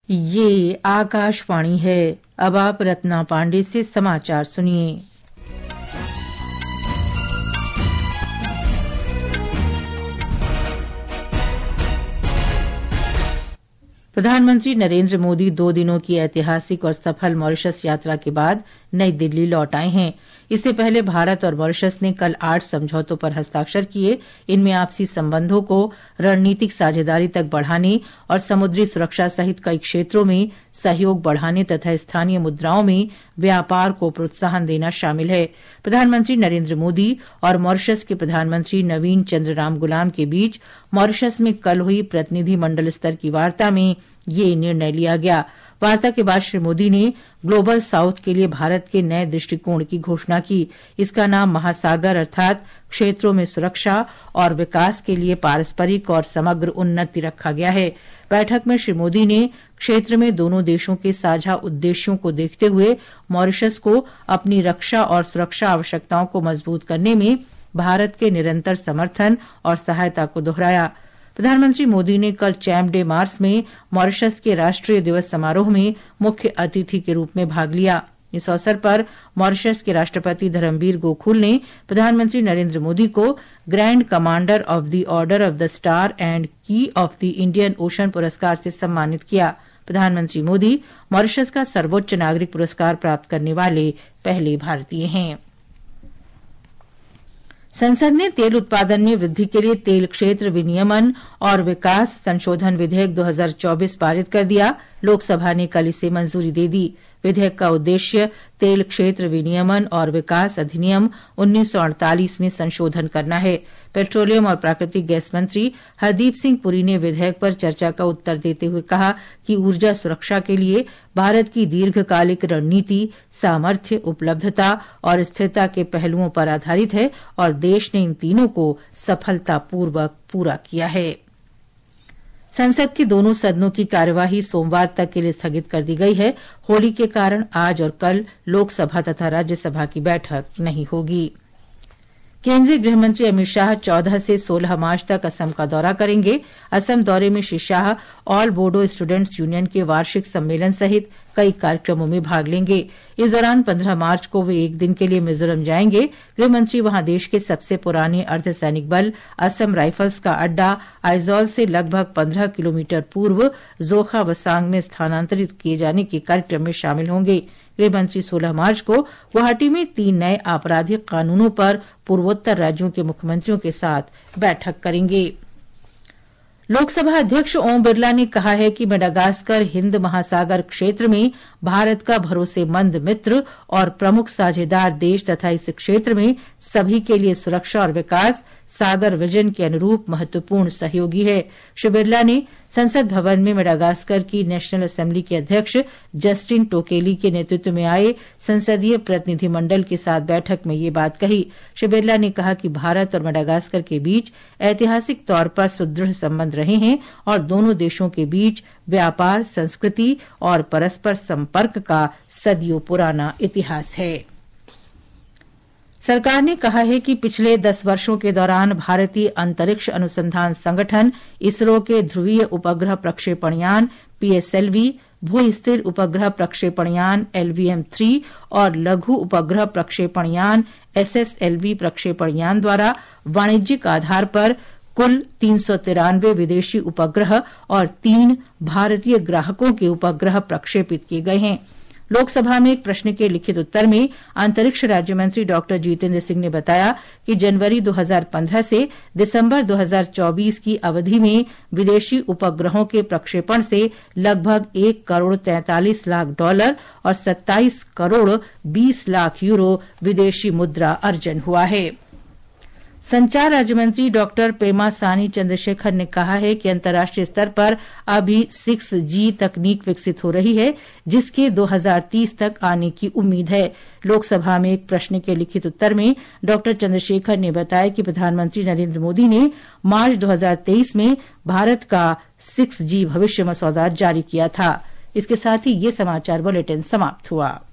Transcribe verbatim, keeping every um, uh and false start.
ये आकाशवाणी है। अब आप रत्ना पांडे से समाचार सुनिए। प्रधानमंत्री नरेंद्र मोदी दो दिनों की ऐतिहासिक और सफल मॉरिशस यात्रा के बाद नई दिल्ली लौट आए हैं। इससे पहले भारत और मॉरिशस ने कल आठ समझौतों पर हस्ताक्षर किए। इनमें आपसी संबंधों को रणनीतिक साझेदारी तक बढ़ाने और समुद्री सुरक्षा सहित कई क्षेत्रों में सहयोग बढ़ाने तथा स्थानीय मुद्राओं में व्यापार को प्रोत्साहन देना शामिल है। प्रधानमंत्री नरेंद्र मोदी और मॉरिशस के प्रधानमंत्री नवीन चंद्र राम गुलाम के बीच मॉरिशस में कल हुई प्रतिनिधि मंडल स्तर की वार्ता में ये निर्णय लिया गया। वार्ता के बाद श्री मोदी ने ग्लोबल साउथ के लिए भारत के नए दृष्टिकोण की घोषणा की। इसका नाम महासागर अर्थात क्षेत्रों में सुरक्षा और विकास के लिए पारस्परिक और समग्र उन्नति रखा गया है। बैठक में श्री मोदी ने क्षेत्र में दोनों देशों के साझा उद्देश्यों को देखते हुए मॉरिशस को अपनी रक्षा और सुरक्षा आवश्यकताओं को मजबूत करने में भारत के निरंतर समर्थन और सहायता को दोहराया। प्रधानमंत्री मोदी ने कल चैम डे मार्स में मॉरिशस के राष्ट्रीय दिवस समारोह में मुख्य अतिथि के रूप में भाग लिया। इस अवसर पर मॉरिशस के राष्ट्रपति धर्मवीर गोकुल ने प्रधानमंत्री नरेंद्र मोदी को grand commander of the order of the star and key of the Indian Ocean पुरस्कार से सम्मानित किया। प्रधानमंत्री मोदी मॉरिशस का सर्वोच्च नागरिक पुरस्कार प्राप्त करने वाले पहले भारतीय हैं। संसद ने तेल उत्पादन में वृद्धि के लिए तेल क्षेत्र विनियमन और विकास संशोधन विधेयक दो हज़ार चौबीस पारित कर दिया। लोकसभा ने कल इसे मंजूरी दे दी। विधेयक का उद्देश्य तेल क्षेत्र विनियमन और विकास अधिनियम उन्नीस सौ अड़तालीस में संशोधन करना है। पेट्रोलियम और प्राकृतिक गैस मंत्री हरदीप सिंह पुरी ने विधेयक पर चर्चा का उत्तर देते हुए कहा कि ऊर्जा सुरक्षा के लिए भारत की दीर्घकालिक रणनीति सामर्थ्य, उपलब्धता और स्थिरता के पहलुओं पर आधारित है और देश ने इन तीनों को सफलतापूर्वक पूरा किया है। संसद के दोनों सदनों की कार्यवाही सोमवार तक के लिए स्थगित कर दी गई है। होली के कारण आज और कल लोकसभा तथा राज्यसभा की बैठक नहीं होगी। केंद्रीय गृहमंत्री अमित शाह चौदह से सोलह मार्च तक असम का दौरा करेंगे। असम दौरे में Shri Shah all Bodo students union के वार्षिक सम्मेलन सहित कई कार्यक्रमों में भाग लेंगे। इस दौरान पंद्रह मार्च को वे एक दिन के लिए मिजोरम जाएंगे। गृहमंत्री वहां देश के सबसे पुराने अर्धसैनिक बल असम राइफल्स का अड्डा आइजोल से लगभग पंद्रह किलोमीटर पूर्व जोखा बसांग में स्थानांतरित किए जाने के कार्यक्रम में शामिल होंगे। गृहमंत्री सोलह मार्च को गुवाहाटी में तीन नए आपराधिक कानूनों पर पूर्वोत्तर राज्यों के मुख्यमंत्रियों के साथ बैठक करेंगे। लोकसभा अध्यक्ष ओम बिरला ने कहा है कि मेडागास्कर हिंद महासागर क्षेत्र में भारत का भरोसेमंद मित्र और प्रमुख साझेदार देश तथा इस क्षेत्र में सभी के लिए सुरक्षा और विकास सागर विजन के अनुरूप महत्वपूर्ण सहयोगी है। श्री बिरला ने संसद भवन में मेडागास्कर की नेशनल असेंबली के अध्यक्ष जस्टिन टोकेली के नेतृत्व में आए संसदीय प्रतिनिधि मंडल के साथ बैठक में ये बात कही। श्री बिरला ने कहा कि भारत और मेडागास्कर के बीच ऐतिहासिक तौर पर सुदृढ़ संबंध रहे हैं और दोनों देशों के बीच व्यापार, संस्कृति और परस्पर संपर्क का सदियों पुराना इतिहास है। सरकार ने कहा है कि पिछले दस वर्षों के दौरान भारतीय अंतरिक्ष अनुसंधान संगठन इसरो के ध्रुवीय उपग्रह प्रक्षेपण यान पीएसएलवी, भू स्थिर उपग्रह प्रक्षेपण यान एलवीएम थ्री और लघु उपग्रह प्रक्षेपण यान एसएसएलवी प्रक्षेपण यान द्वारा वाणिज्यिक आधार पर कुल तीन सौ तिरानवे विदेशी उपग्रह और तीन भारतीय ग्राहकों के उपग्रह प्रक्षेपित किए गए हैं। लोकसभा में एक प्रश्न के लिखित उत्तर में अंतरिक्ष राज्य मंत्री डॉक्टर जितेंद्र सिंह ने बताया कि जनवरी दो हज़ार पंद्रह से दिसंबर दो हज़ार चौबीस की अवधि में विदेशी उपग्रहों के प्रक्षेपण से लगभग एक करोड़ तैंतालीस लाख डॉलर और सत्ताईस करोड़ बीस लाख यूरो विदेशी मुद्रा अर्जन हुआ है। संचार राज्य मंत्री डॉक्टर पेमा सानी चंद्रशेखर ने कहा है कि अंतर्राष्ट्रीय स्तर पर अभी सिक्स जी तकनीक विकसित हो रही है, जिसके दो हज़ार तीस तक आने की उम्मीद है। लोकसभा में एक प्रश्न के लिखित उत्तर में डॉक्टर चंद्रशेखर ने बताया कि प्रधानमंत्री नरेंद्र मोदी ने मार्च दो हज़ार तेईस में भारत का सिक्स जी भविष्य मसौदा जारी किया था। इसके साथ ही ये समाचार बुलेटिन समाप्त हुआ।